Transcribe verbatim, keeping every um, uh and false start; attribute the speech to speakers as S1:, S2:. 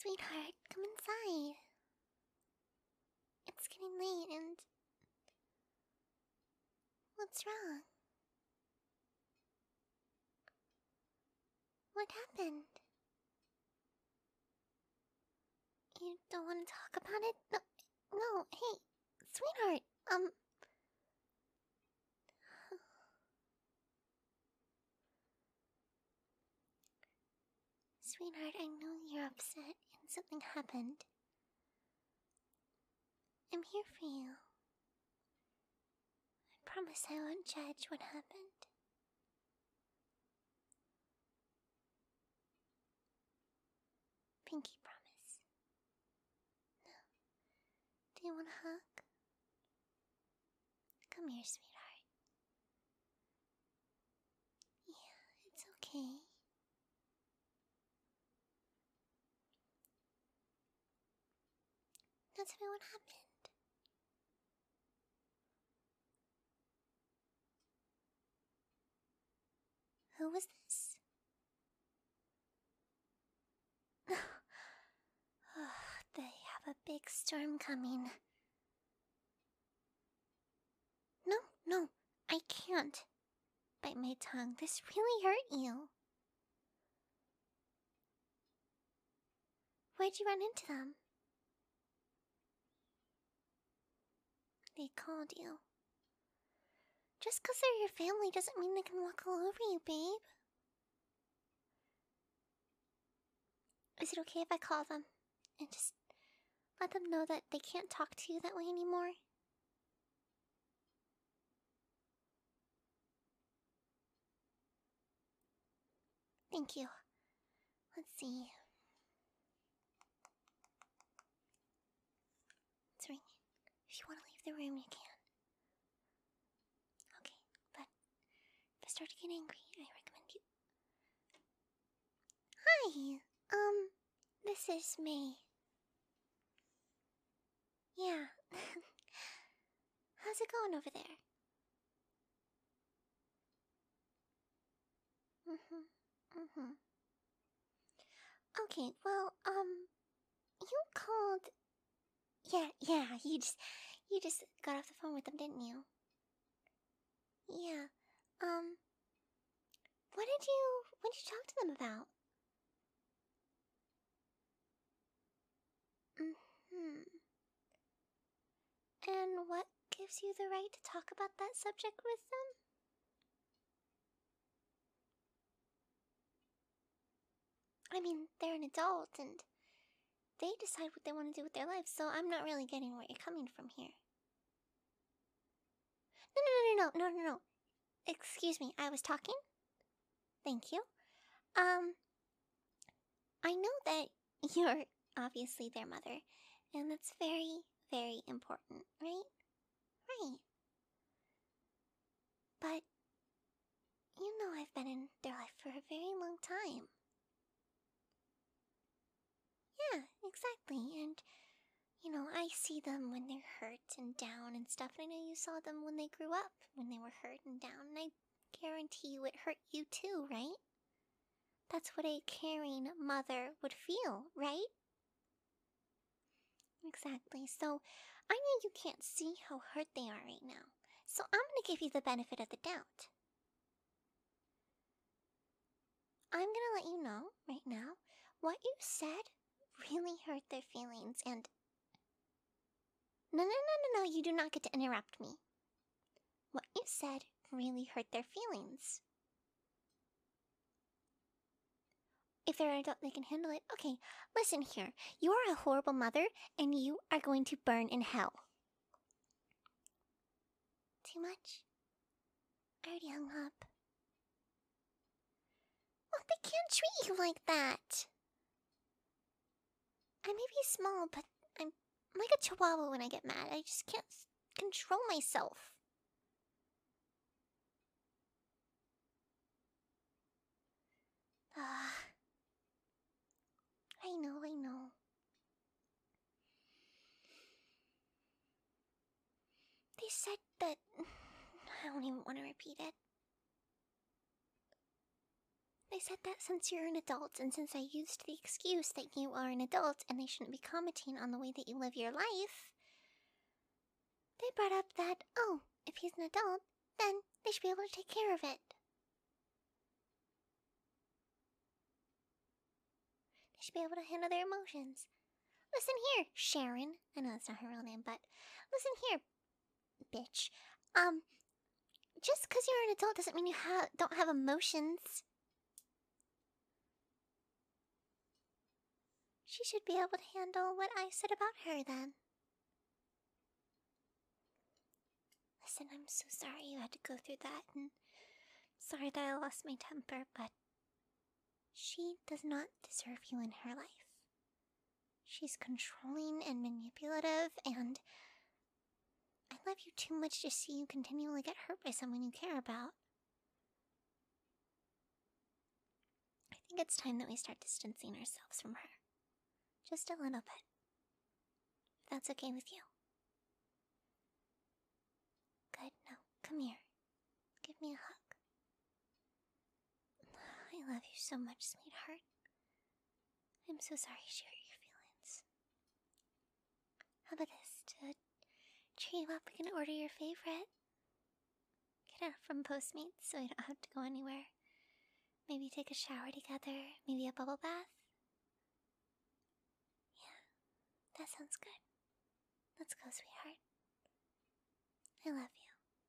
S1: Sweetheart, come inside. It's getting late and... What's wrong? What happened? You don't want to talk about it? No, no, hey, sweetheart, um... Sweetheart, I know you're upset and something happened. I'm here for you. I promise I won't judge what happened. Pinky promise. No. Do you want a hug? Come here, sweetheart. Yeah, it's okay. Now tell me what happened. Who was this? Oh, they have a big storm coming. No, no, I can't. Bite my tongue. This really hurt you. Where'd you run into them? They called you. Just 'cause they're your family doesn't mean they can walk all over you, babe. Is it okay if I call them and just let them know that they can't talk to you that way anymore? Thank you. Let's see. It's ringing. If you want to leave the room, you can. Okay, but if I start to get angry, I recommend you. Hi, um, this is May. Yeah. How's it going over there? Mm-hmm. Mm-hmm. Okay, well, um, you called... Yeah, yeah, you just, you just got off the phone with them, didn't you? Yeah, um, what did you, what did you talk to them about? Mm-hmm. And what gives you the right to talk about that subject with them? I mean, they're an adult, and they decide what they want to do with their lives, so I'm not really getting where you're coming from here. No, no, no, no, no, no, no. Excuse me, I was talking? Thank you. Um, I know that you're obviously their mother, and that's very, very important, right? Right. But, you know I've been in their life for a very long time. Yeah, exactly, and, you know, I see them when they're hurt and down and stuff, and I know you saw them when they grew up, when they were hurt and down, and I guarantee you it hurt you too, right? That's what a caring mother would feel, right? Exactly. So, I know you can't see how hurt they are right now. So, I'm gonna give you the benefit of the doubt. I'm gonna let you know, right now, what you said really hurt their feelings and... No, no, no, no, no, you do not get to interrupt me. What you said really hurt their feelings. If they're an adult, they can handle it. Okay, listen here. You are a horrible mother, and you are going to burn in hell. Too much? I already hung up. Well, they can't treat you like that. I may be small, but I'm like a chihuahua when I get mad. I just can't control myself. Ah, I know, I know. They said that... I don't even want to repeat it. I said that since you're an adult, and since I used the excuse that you are an adult and they shouldn't be commenting on the way that you live your life, they brought up that, oh, if he's an adult, then they should be able to take care of it. They should be able to handle their emotions. Listen here, Sharon. I know that's not her real name, but listen here, bitch. Um, just because you're an adult doesn't mean you ha don't have emotions. She should be able to handle what I said about her then. Listen, I'm so sorry you had to go through that, and sorry that I lost my temper, but she does not deserve you in her life. She's controlling and manipulative, and I love you too much to see you continually get hurt by someone you care about. I think it's time that we start distancing ourselves from her. Just a little bit. If that's okay with you. Good, now, come here. Give me a hug. I love you so much, sweetheart. I'm so sorry to hurt your feelings. How about this? To cheer you up, we can order your favorite. Get it from Postmates so we don't have to go anywhere. Maybe take a shower together. Maybe a bubble bath. Yeah, that sounds good. Let's go, sweetheart. I love you.